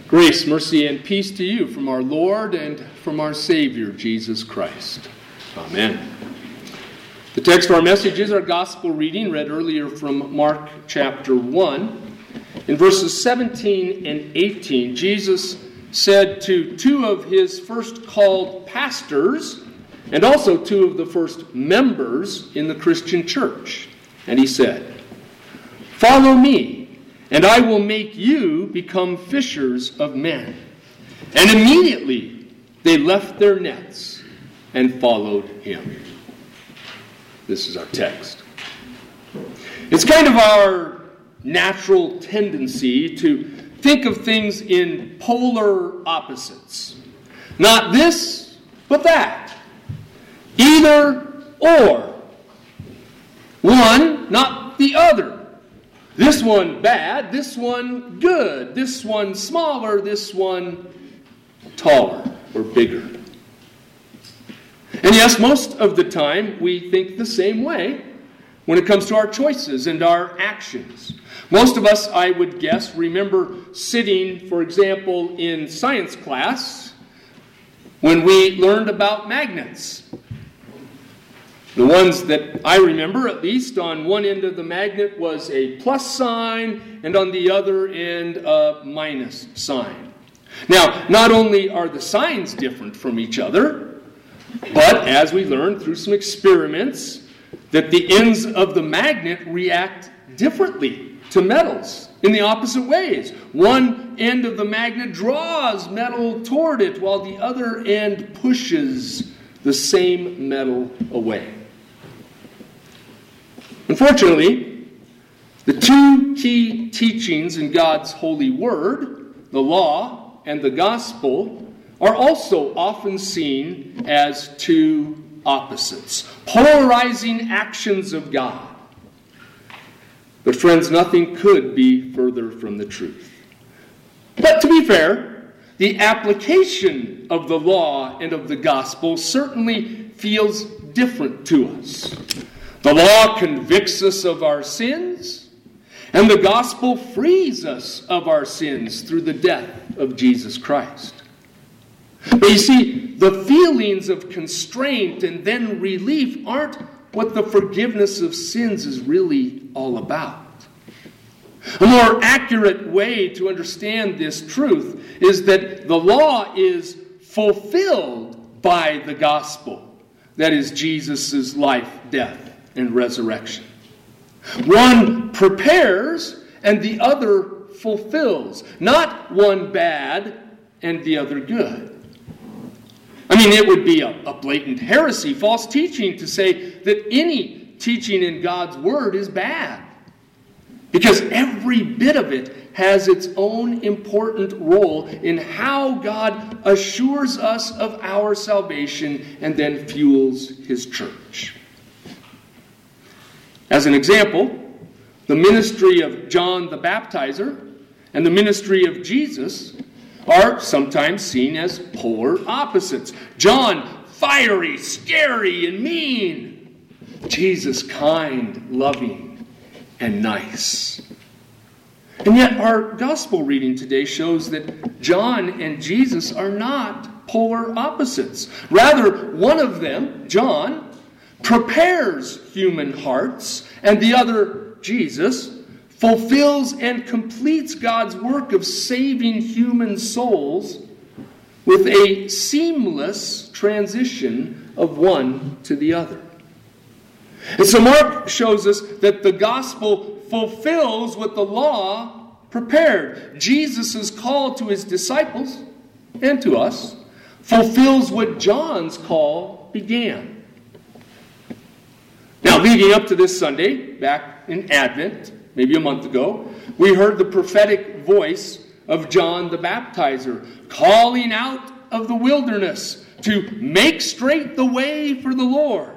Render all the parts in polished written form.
Grace, mercy, and peace to you from our Lord and from our Savior, Jesus Christ. Amen. The text for our message is our gospel reading, read earlier from Mark chapter 1. In verses 17 and 18, Jesus said to two of his first called pastors, and also two of the first members in the Christian church. And he said, "Follow me, and I will make you become fishers of men." And immediately they left their nets and followed him. This is our text. It's kind of our natural tendency to think of things in polar opposites. Not this, but that. Either or. One, not the other. This one bad, this one good, this one smaller, this one taller or bigger. And yes, most of the time we think the same way when it comes to our choices and our actions. Most of us, I would guess, remember sitting, for example, in science class when we learned about magnets. The ones that I remember, at least, on one end of the magnet was a plus sign, and on the other end, a minus sign. Now, not only are the signs different from each other, but as we learned through some experiments, that the ends of the magnet react differently to metals in the opposite ways. One end of the magnet draws metal toward it, while the other end pushes the same metal away. Unfortunately, the two key teachings in God's holy word, the law and the gospel, are also often seen as two opposites, polarizing actions of God. But friends, nothing could be further from the truth. But to be fair, the application of the law and of the gospel certainly feels different to us. The law convicts us of our sins, and the gospel frees us of our sins through the death of Jesus Christ. But you see, the feelings of constraint and then relief aren't what the forgiveness of sins is really all about. A more accurate way to understand this truth is that the law is fulfilled by the gospel. That is Jesus' life, death, and resurrection. One prepares and the other fulfills. Not one bad and the other good. I mean, it would be a blatant heresy, false teaching, to say that any teaching in God's word is bad. Because every bit of it has its own important role in how God assures us of our salvation and then fuels his church. As an example, the ministry of John the Baptizer and the ministry of Jesus are sometimes seen as polar opposites. John, fiery, scary, and mean. Jesus, kind, loving, and nice. And yet our gospel reading today shows that John and Jesus are not polar opposites. Rather, one of them, John, prepares human hearts, and the other, Jesus, fulfills and completes God's work of saving human souls with a seamless transition of one to the other. And so Mark shows us that the gospel fulfills what the law prepared. Jesus' call to his disciples and to us fulfills what John's call began. Now, leading up to this Sunday, back in Advent, maybe a month ago, we heard the prophetic voice of John the Baptizer calling out of the wilderness to make straight the way for the Lord.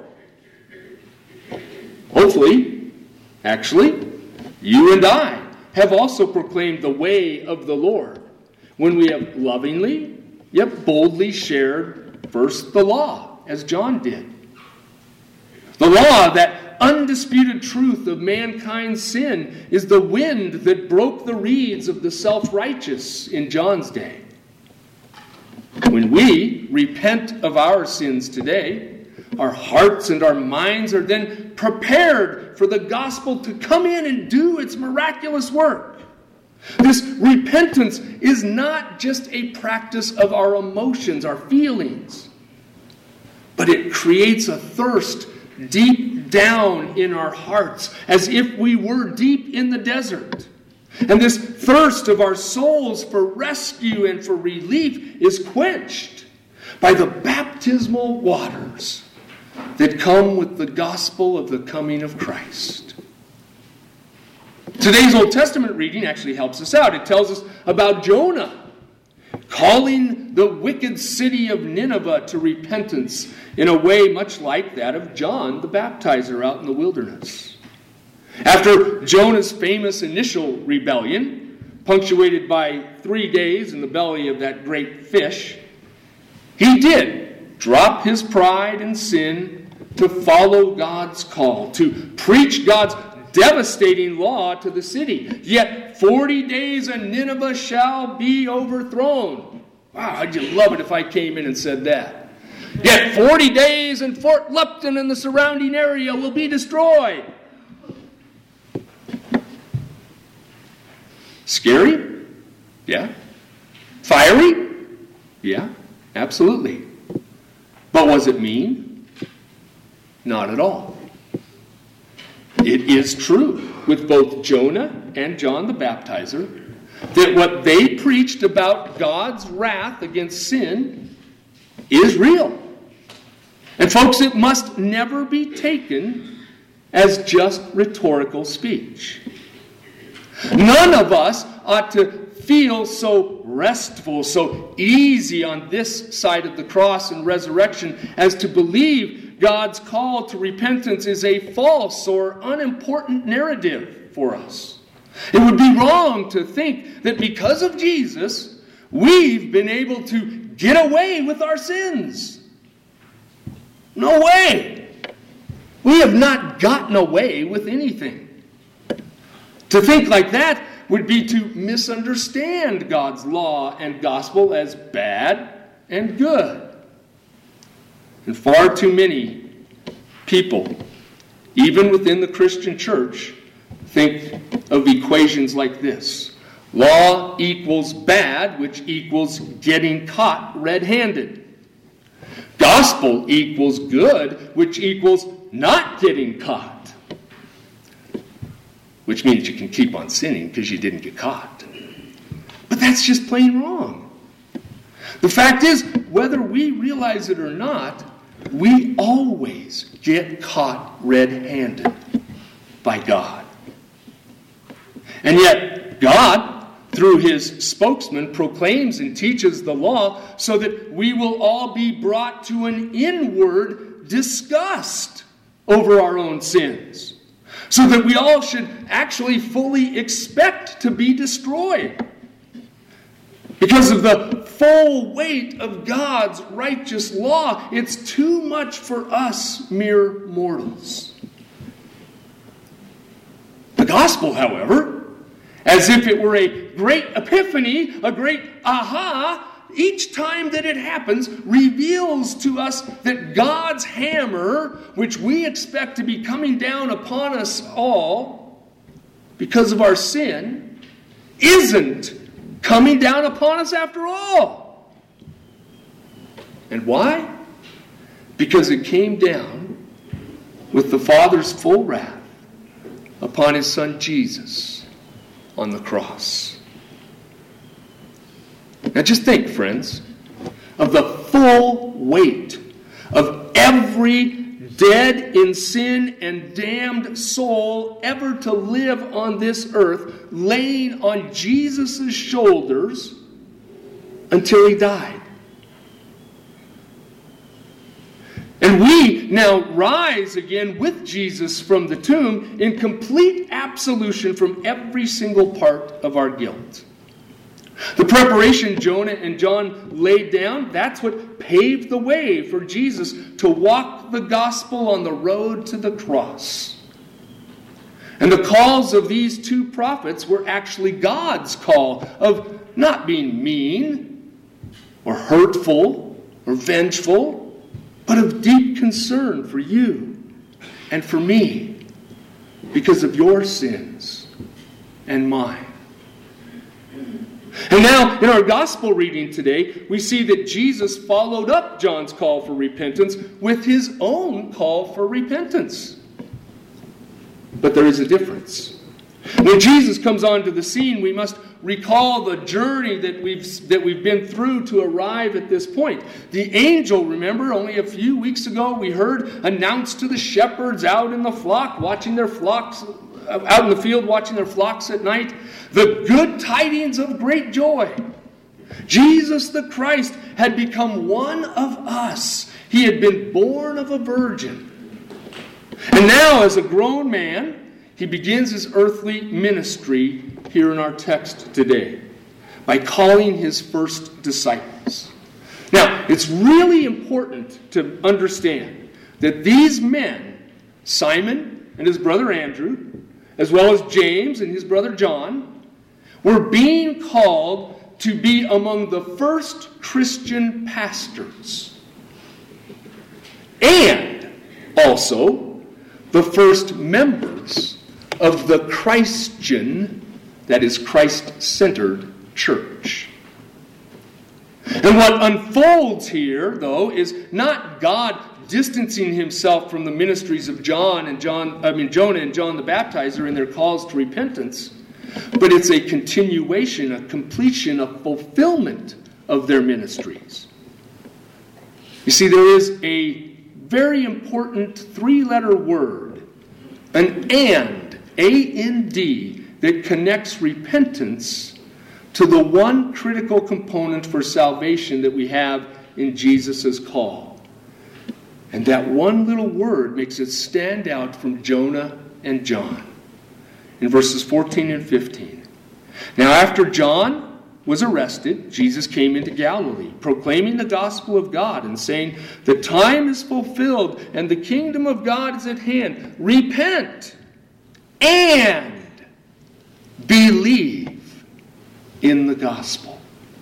Hopefully, actually, you and I have also proclaimed the way of the Lord when we have lovingly, yet boldly shared first the law, as John did. The law that undisputed truth of mankind's sin is the wind that broke the reeds of the self-righteous in John's day. When we repent of our sins today, our hearts and our minds are then prepared for the gospel to come in and do its miraculous work. This repentance is not just a practice of our emotions, our feelings, but it creates a thirst deep down in our hearts, as if we were deep in the desert. And this thirst of our souls for rescue and for relief is quenched by the baptismal waters that come with the gospel of the coming of Christ. Today's Old Testament reading actually helps us out. It tells us about Jonah calling the wicked city of Nineveh to repentance in a way much like that of John the Baptizer out in the wilderness. After Jonah's famous initial rebellion, punctuated by 3 days in the belly of that great fish, he did drop his pride and sin to follow God's call, to preach God's devastating law to the city. Yet 40 days and Nineveh shall be overthrown. Wow, I'd just love it if I came in and said that. Yet 40 days and Fort Lupton and the surrounding area will be destroyed. Scary? Yeah. Fiery? Yeah, absolutely. But was it mean? Not at all. It is true with both Jonah and John the Baptizer that what they preached about God's wrath against sin is real. And folks, it must never be taken as just rhetorical speech. None of us ought to feel so restful, so easy on this side of the cross and resurrection as to believe God's call to repentance is a false or unimportant narrative for us. It would be wrong to think that because of Jesus, we've been able to get away with our sins. No way. We have not gotten away with anything. To think like that would be to misunderstand God's law and gospel as bad and good. And far too many people, even within the Christian church, think of equations like this. Law equals bad, which equals getting caught red-handed. Gospel equals good, which equals not getting caught. Which means you can keep on sinning because you didn't get caught. But that's just plain wrong. The fact is, whether we realize it or not, we always get caught red-handed by God. And yet, God, through his spokesman, proclaims and teaches the law so that we will all be brought to an inward disgust over our own sins. So that we all should actually fully expect to be destroyed. Because of the full weight of God's righteous law, it's too much for us mere mortals. The gospel, however, as if it were a great epiphany, a great aha, each time that it happens, reveals to us that God's hammer, which we expect to be coming down upon us all because of our sin, isn't coming down upon us after all. And why? Because it came down with the Father's full wrath upon his Son Jesus on the cross. Now just think, friends, of the full weight of every dead in sin and damned soul ever to live on this earth, laying on Jesus' shoulders until he died. And we now rise again with Jesus from the tomb in complete absolution from every single part of our guilt. The preparation Jonah and John laid down, that's what paved the way for Jesus to walk the gospel on the road to the cross. And the calls of these two prophets were actually God's call of not being mean or hurtful or vengeful, but of deep concern for you and for me because of your sins and mine. And now, in our gospel reading today, we see that Jesus followed up John's call for repentance with his own call for repentance. But there is a difference. When Jesus comes onto the scene, we must recall the journey that we've been through to arrive at this point. The angel, remember, only a few weeks ago we heard announced to the shepherds out in the flock, watching their flocks, out in the field watching their flocks at night, the good tidings of great joy. Jesus the Christ had become one of us. He had been born of a virgin. And now, as a grown man, he begins his earthly ministry here in our text today by calling his first disciples. Now, it's really important to understand that these men, Simon and his brother Andrew, as well as James and his brother John, were being called to be among the first Christian pastors. And also the first members of the Christian, that is Christ-centered church. And what unfolds here, though, is not God distancing himself from the ministries of Jonah and John the Baptizer and their calls to repentance, but it's a continuation, a completion, a fulfillment of their ministries. You see, there is a very important three-letter word, an and, A-N-D, that connects repentance to the one critical component for salvation that we have in Jesus' call. And that one little word makes it stand out from Jonah and John. In verses 14 and 15. Now after John was arrested, Jesus came into Galilee, proclaiming the gospel of God and saying, "The time is fulfilled and the kingdom of God is at hand. Repent and believe in the gospel."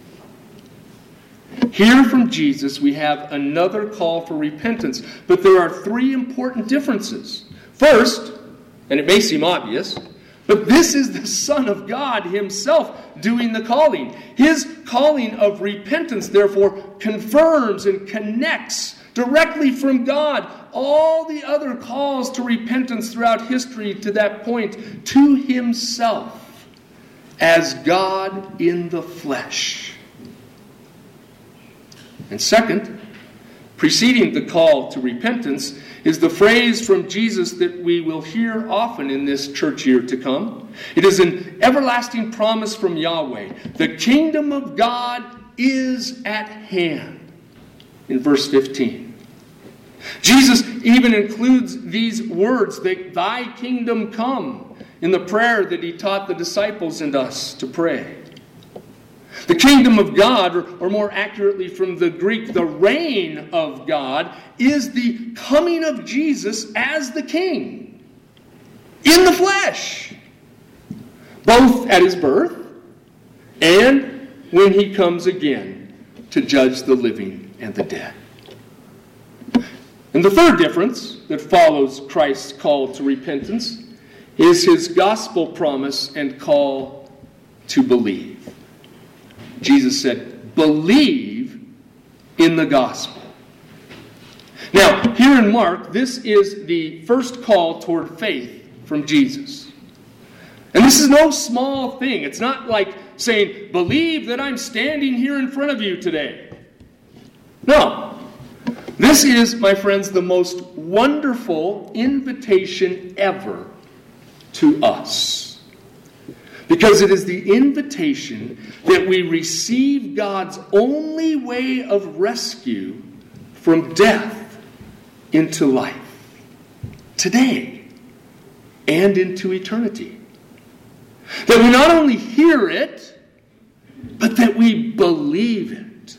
Here from Jesus we have another call for repentance, but there are three important differences. First, and it may seem obvious, but this is the Son of God himself doing the calling. His calling of repentance, therefore, confirms and connects directly from God all the other calls to repentance throughout history to that point to himself as God in the flesh. And second, preceding the call to repentance is the phrase from Jesus that we will hear often in this church year to come. It is an everlasting promise from Yahweh. The kingdom of God is at hand. In verse 15. Jesus even includes these words, that thy kingdom come, in the prayer that he taught the disciples and us to pray. The kingdom of God, or more accurately from the Greek, the reign of God, is the coming of Jesus as the king in the flesh, both at his birth and when he comes again to judge the living and the dead. And the third difference that follows Christ's call to repentance is his gospel promise and call to believe. Jesus said, believe in the gospel. Now, here in Mark, this is the first call toward faith from Jesus. And this is no small thing. It's not like saying, believe that I'm standing here in front of you today. No. This is, my friends, the most wonderful invitation ever to us. Because it is the invitation that we receive God's only way of rescue from death into life. Today and into eternity. That we not only hear it, but that we believe it.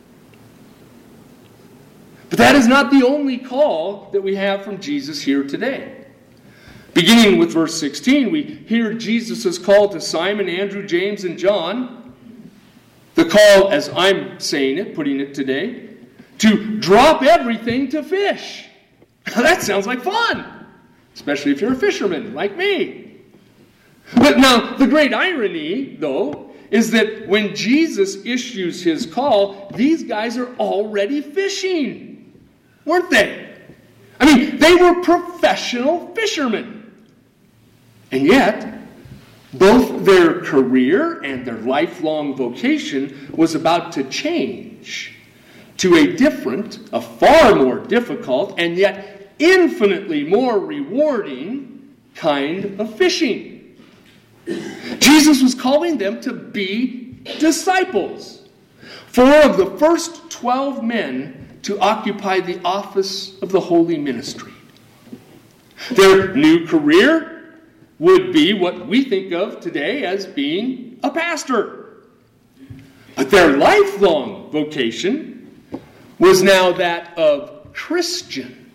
But that is not the only call that we have from Jesus here today. Beginning with verse 16, we hear Jesus' call to Simon, Andrew, James, and John. The call, as I'm saying it, putting it today, to drop everything to fish. Now that sounds like fun, especially if you're a fisherman like me. But now, the great irony, though, is that when Jesus issues his call, these guys are already fishing, weren't they? I mean, they were professional fishermen. And yet, both their career and their lifelong vocation was about to change to a different, a far more difficult, and yet infinitely more rewarding kind of fishing. Jesus was calling them to be disciples. 4 of the first 12 men to occupy the office of the holy ministry. Their new career would be what we think of today as being a pastor. But their lifelong vocation was now that of Christian.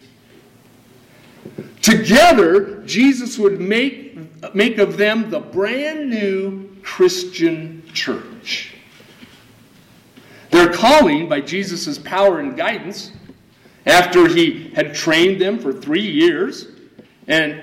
Together, Jesus would make of them the brand new Christian church. Their calling by Jesus' power and guidance, after he had trained them for 3 years and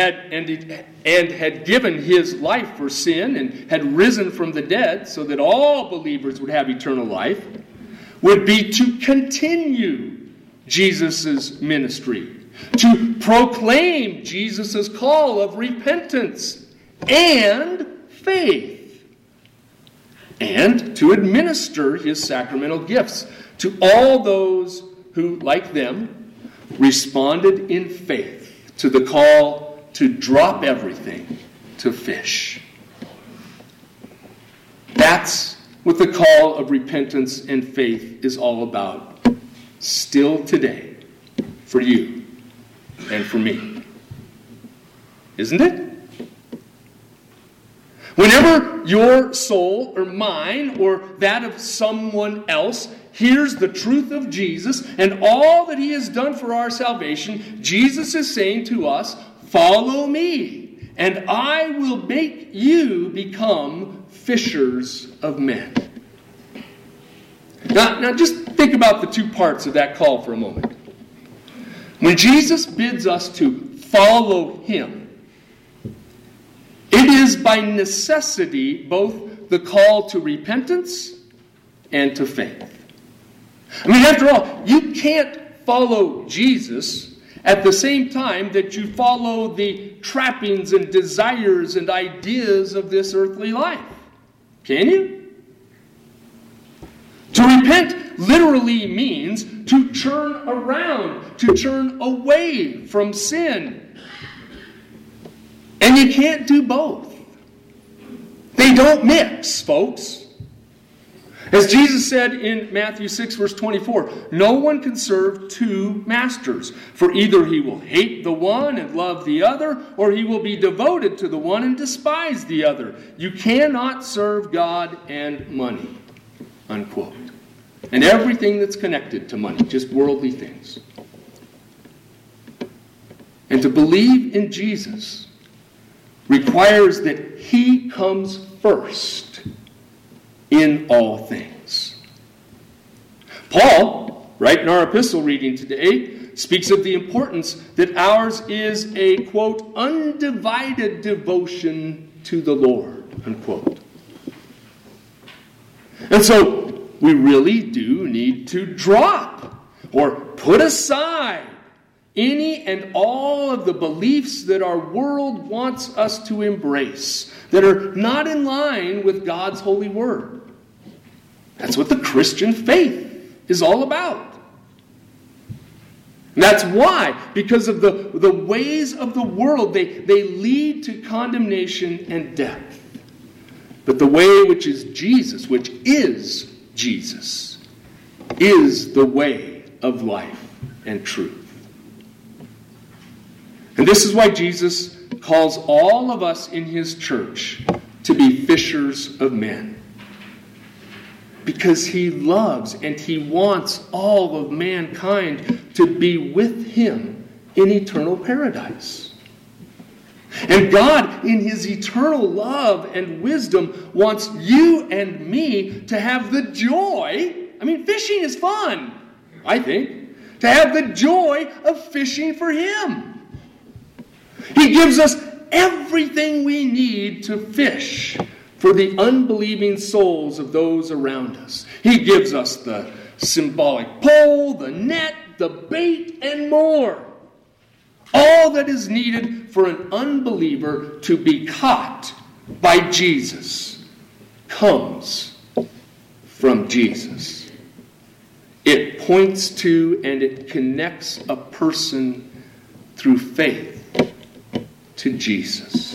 had given his life for sin and had risen from the dead so that all believers would have eternal life, would be to continue Jesus' ministry, to proclaim Jesus' call of repentance and faith, and to administer his sacramental gifts to all those who, like them, responded in faith to the call to drop everything to fish. That's what the call of repentance and faith is all about, still today, for you and for me. Isn't it? Whenever your soul or mine or that of someone else hears the truth of Jesus and all that he has done for our salvation, Jesus is saying to us, "Follow me, and I will make you become fishers of men." Now just think about the two parts of that call for a moment. When Jesus bids us to follow him, it is by necessity both the call to repentance and to faith. I mean, after all, you can't follow Jesus at the same time that you follow the trappings and desires and ideas of this earthly life. Can you? To repent literally means to turn around, to turn away from sin. And you can't do both. They don't mix, folks. As Jesus said in Matthew 6, verse 24, "No one can serve 2 masters, for either he will hate the one and love the other, or he will be devoted to the one and despise the other. You cannot serve God and money." Unquote. And everything that's connected to money, just worldly things. And to believe in Jesus requires that he comes first in all things. Paul, right in our epistle reading today, speaks of the importance that ours is a, quote, undivided devotion to the Lord, unquote. And so we really do need to drop or put aside any and all of the beliefs that our world wants us to embrace that are not in line with God's holy word. That's what the Christian faith is all about. And that's why, because of the ways of the world, they lead to condemnation and death. But the way which is Jesus, is the way of life and truth. And this is why Jesus calls all of us in his church to be fishers of men. because he loves and he wants all of mankind to be with him in eternal paradise. And God, in his eternal love and wisdom, wants you and me to have the joy. I mean, fishing is fun, I think. To have the joy of fishing for him. He gives us everything we need to fish for the unbelieving souls of those around us. He gives us the symbolic pole, the net, the bait, and more. All that is needed for an unbeliever to be caught by Jesus comes from Jesus. It points to and it connects a person through faith to Jesus.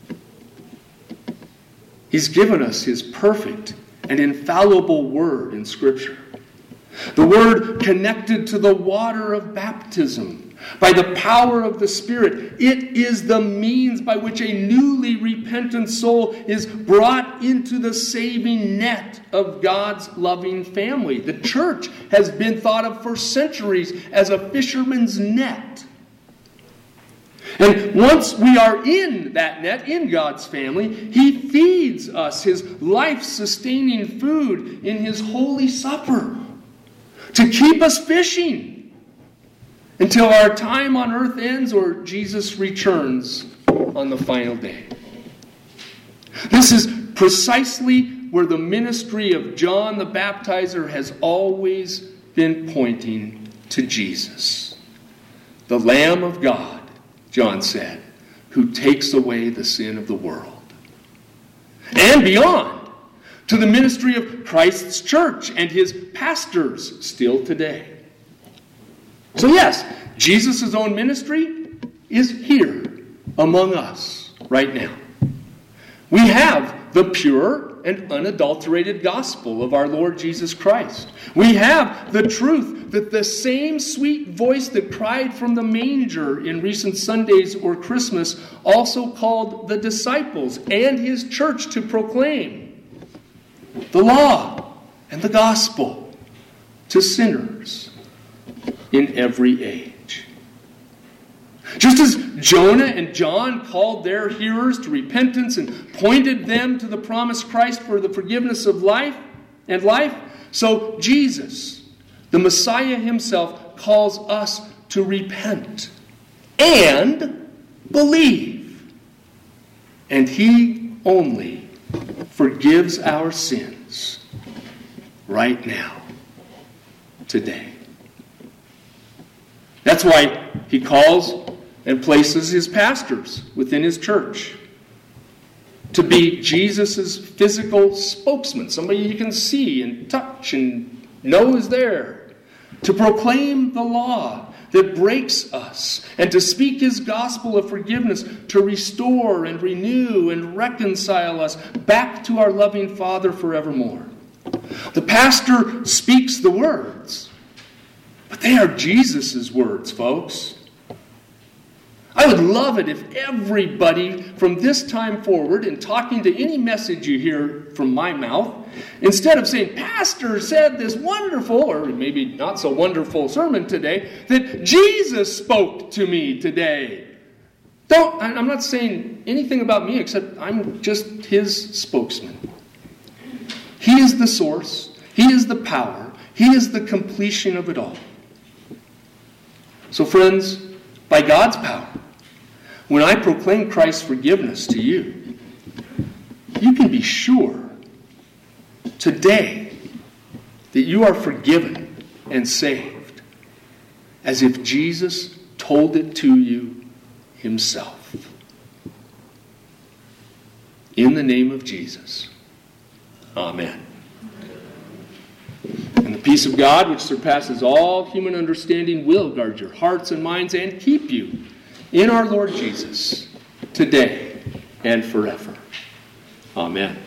He's given us his perfect and infallible word in Scripture. The word connected to the water of baptism by the power of the Spirit. It is the means by which a newly repentant soul is brought into the saving net of God's loving family. The church has been thought of for centuries as a fisherman's net. And once we are in that net, in God's family, he feeds us his life-sustaining food in his holy supper to keep us fishing until our time on earth ends or Jesus returns on the final day. This is precisely where the ministry of John the Baptizer has always been pointing to Jesus, the Lamb of God, John said, who takes away the sin of the world. And beyond, to the ministry of Christ's church and his pastors still today. So yes, Jesus' own ministry is here among us right now. We have the pure and unadulterated gospel of our Lord Jesus Christ. We have the truth that the same sweet voice that cried from the manger in recent Sundays or Christmas also called the disciples and his church to proclaim the law and the gospel to sinners in every age. Just as Jonah and John called their hearers to repentance and pointed them to the promised Christ for the forgiveness of life, so Jesus, the Messiah himself, calls us to repent and believe. And he only forgives our sins right now, today. That's why he calls and places his pastors within his church to be Jesus' physical spokesman, somebody you can see and touch and know is there, to proclaim the law that breaks us, and to speak his gospel of forgiveness, to restore and renew and reconcile us back to our loving Father forevermore. The pastor speaks the words, but they are Jesus' words, folks. I would love it if everybody from this time forward, in talking to any message you hear from my mouth, instead of saying, Pastor said this wonderful, or maybe not so wonderful sermon today, that Jesus spoke to me today. I'm not saying anything about me except I'm just his spokesman. He is the source. He is the power. He is the completion of it all. So friends, by God's power, when I proclaim Christ's forgiveness to you, you can be sure today that you are forgiven and saved as if Jesus told it to you himself. In the name of Jesus. Amen. And the peace of God, which surpasses all human understanding, will guard your hearts and minds and keep you in our Lord Jesus, today and forever. Amen.